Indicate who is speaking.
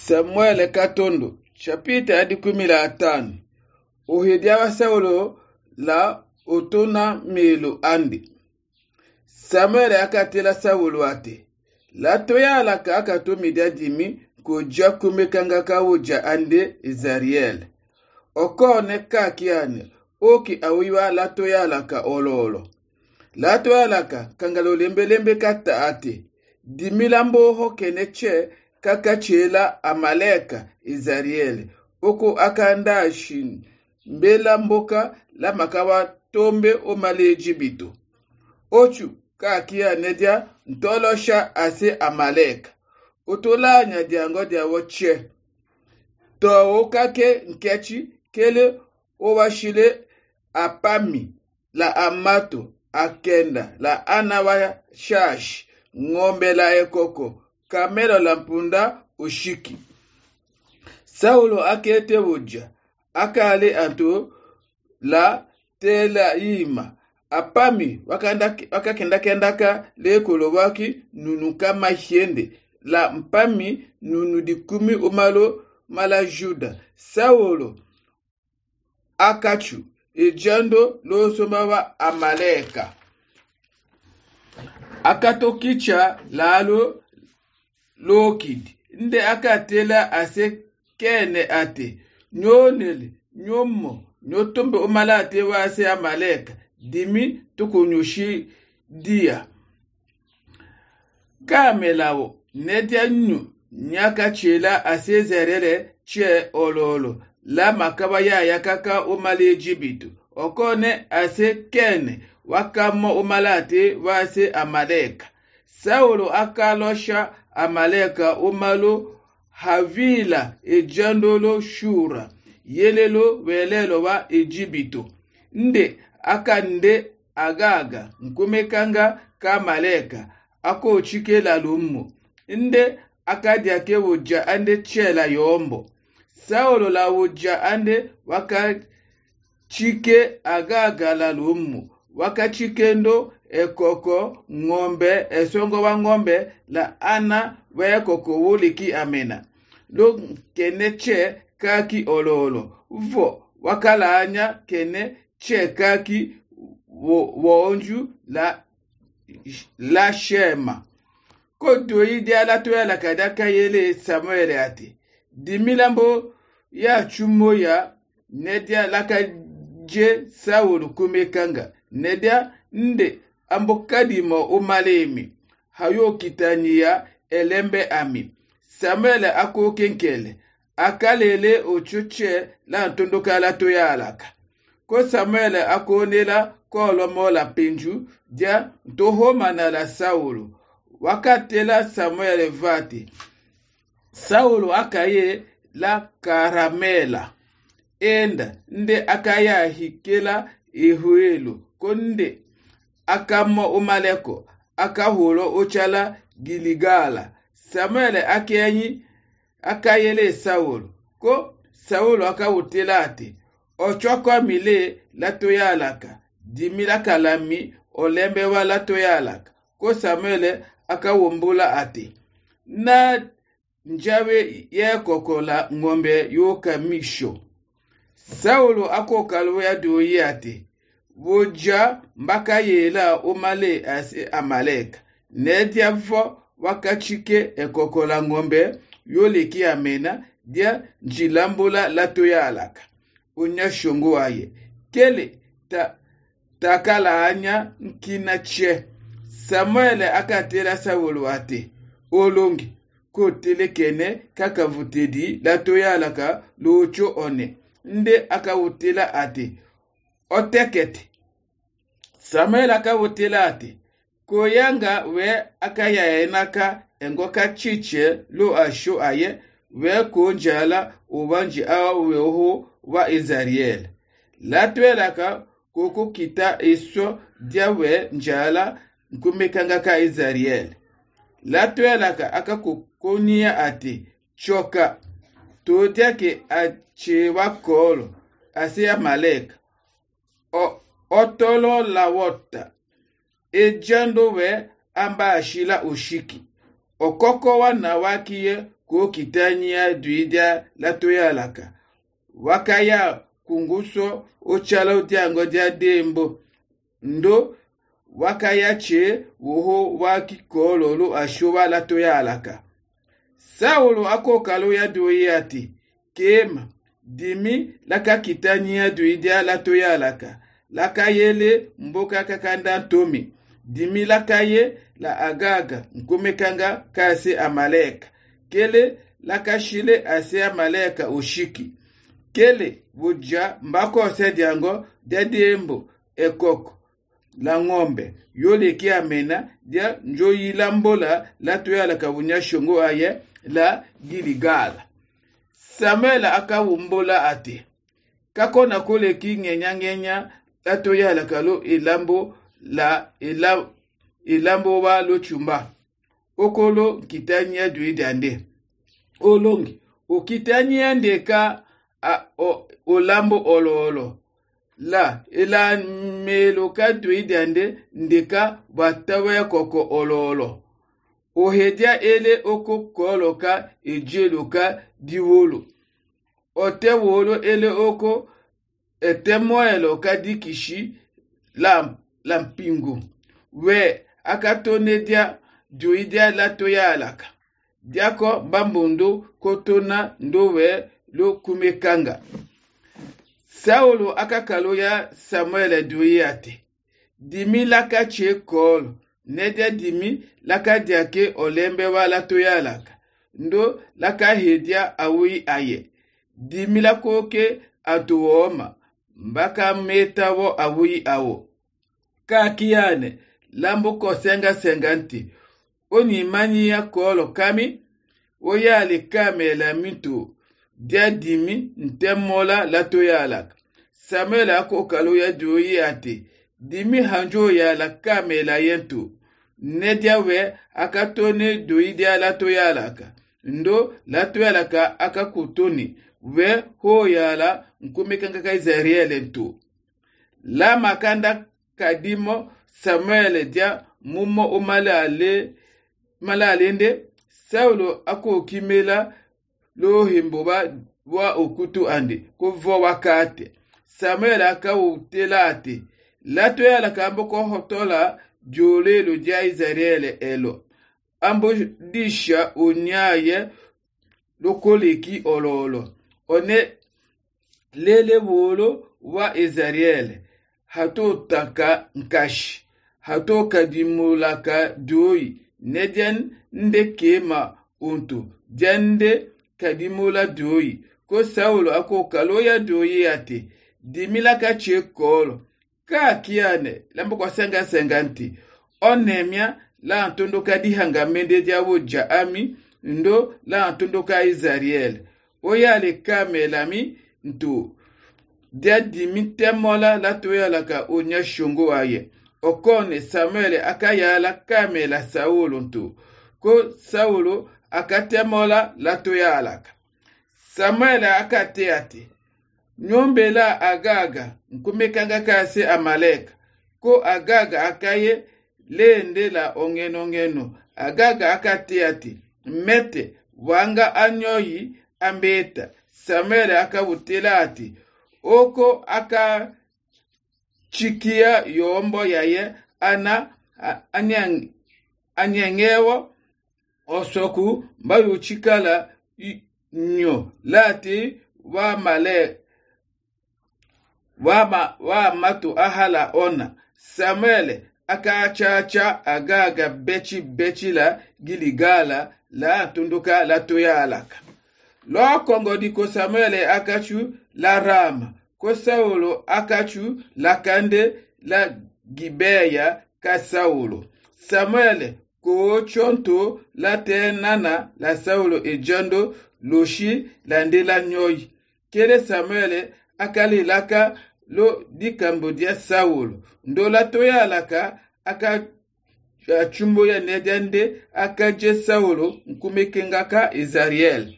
Speaker 1: Samuel Katondo, chapitre 15. Uhidiawa Saulo la otona melo andi. Samuel akatela Saulo ate. La toya alaka akatomidia dimi koja kumekanga kawoja ande Izariel. Okone kakiane, oki awiwa la toya alaka ololo. La toya alaka kangalo lembe kata ate. Dimilambo ho keneche kakachela Amaleka Izariel. Oko akanda shin. Mbela mboka la makawa tombe omale Ejibito. Ochu kakia nedia ntolosha ase Amaleka. Otola nyadia ngodia woche. To okake nkechi kele owashile apami la amato akenda la anawa shash ngombe la ekoko kamelo la mpunda ushiki. Saulo akete wuja akale anto la tela ima apami wakakendaka lekolo waki nunu kama hiende la mpami nunu dikumi umalo mala Juda. Saulo akachu ejando lo somawa Amaleka akatokicha lalo lokid nde akatela ase kene ate nyonele nyomo nyotombe omalate wa ase Amaleka dimi tukunyoshi dia kamelawo nedia nyu nyaka chela ase zerele che ololo la makaba ya yakaka omale Ejibito okone ase kene wakamo omalate wa ase Amaleka. Saulo akalosha Amaleka omalo Havila ejandolo Shura yelelo welelo wa Ejibito nde akande agaga nkumekanga ka Amaleka ako chike la lumo nde akadiake woja ande chela yombo. Saulo la woja ande waka chike agaga la lumo waka chikendo ekoko ngombe esongo wa ngombe la ana wa ekoko wuliki amena lo kene che kaki ololo vo wakala anya kene che kaki wonju la shema koto ide ala to ala kadaka yele Samuel ate dimilambo ya chumo ya nedia laka je Saulo kumekanga nedia nde ambokadimo umalemi hayo kitania elembe ami. Samuel ako kenkele akalele ochuche la ntondoka la toya alaka ko Samuel ako nela ko lomo la penju dia ntohoma na la Saulo wakatela Samuel vate. Saulo akaye la karamela enda nde akaya hikela ihuelo konde akamo umaleko akahulo ochala Giligala. Samuel akenyi akayele Saulo ko Saulo akawutelate ochoko mile latoya alaka dimila kalami olembe wa latoya alaka ko Samuel akawumbula ate na njawe ye kokola ngombe yoka misho. Saulo akokalwe ya doyi ate woja mbaka yela omale ase Amaleka nedia vo wakachike ekokola ngombe yoleki amena dia njilambula latoya alaka unya shongo aye kele takala anya nkina che. Samuel akatela Saulo ate olongi kotele kene kakavutedi latoya alaka locho one nde akawutela ate otekete. Samuel akawutela ate koyanga we akaya enaka engoka chiche lo asho aye we konjala ubanji awa weho wa Izariel. Latwelaka koko kita iso dia we njala nkumekanga ka Izariel. Latwelaka akakukonia ate choka todiake achewa kolo ase Amaleka otolo la wota ejando we amba ashila ushiki okoko wana wakiye ko kitanyia duidia latoyalaka. Wakaya kunguso ochala utiango dia dembo. Ndo wakaya che woho wakikololo ashuwa latoyalaka. Saulo akokalo ya duiati. Kema dimi laka kitanyia duidia latoyalaka. Laka yele mboka kakanda tomi. Dimi laka ye la Agaga nkumekanga kasi Amaleka. Kele laka shile ase Amaleka ushiki. Kele wuja mbako osediango dedembo ekoko la ng'ombe. Yole ki amena dia njoyi la mbola la tuyalaka wunya shongo aye la Giligala. Samuel akawumbola ate. Kako na kule ki ngenya la tuyalaka lo ilambo wa lo chumba. Okolo kitanya duidande. Olongi. Okitanya ndeka olambo olo. La meloka duidande ndeka watawe koko olo. Ohedia ele oko koloka ejeloka diwolo. Ote wolo ele oko etemoelo ka dikishi lampingo. We akatone dia duidia latoyalaka. Diako bambondo kotona ndowe lo kumekanga. Saulo akakalo ya Samuel duiate. Dimi laka che kolo. Nedia dimi laka diake olembe wa latoyalaka. Ndo laka hedia awui aye. Dimi lakoke atuoma. Mbaka metawo awui awo. Kakiane. Lambo kosenga senganti. Oni mani ya kolo kami. Oyale kame la mitu. Dia dimi ntemola latoyalaka. Samuel akokalo ya duyi ate. Dimi hanjo ya la kame la yentu. Nedia we akatone duyi dia latoyalaka. Ndo latoyalaka akakutoni. We ho yala nkumekanga kaizariele ntu. La makanda kadimo Samuel dia mumo umalalende. Saulo ako kimela lo himboba wa okutu ande. Kuvo wakate. Samuel akawutelate. Latoyalaka amboko hotola jole lo dia Israele elo. Ambo disha unyaye lokoleki ololo. One lele wolo wa Israele. Hato taka nkashi. Hato kadimulaka doi. Nedian nde kema untu. Jende kadimula doi. Ko Saulo ako kaloya doi ate. Dimilaka che kolo. Ka kiane. Lambo kwa senganti. Onemia la antondoka dihangamende dia woja ami. Ndo la antondoka Israel. Oyale kamelami ntu. Dia dimi temola la toyalaka onya shongo aye. Okone Samuel akayala kamela Saulo ntu. Ko Saulo akatemola la toyalaka. Samuel akateate. Nyombe la Agaga nkumekanga kase Amaleka. Ko Agaga akaye lende la ongeno. Agaga akateate. Mete wanga anyoyi ambeta. Samuel akawutela ati. Oko aka chikia yombo yaye anyangewo osoku mbayo chikala nyo lati wa matu ahala ona. Samuel akachacha Agaga bechi la Giligala la tunduka la toyalaka. Lo kongo di ko Samuel akachu la Rama. Ko Saulo akachu la kande la Gibeya ka Saulo. Samuel ko chonto la tenana la Saulo ejando loshi la ndela nyoyi. Kele Samuel akali laka lo di Cambodia Saulo. Ndo la toyalaka aka chumbo ya nedende akaje Saulo nkumekengaka Israel.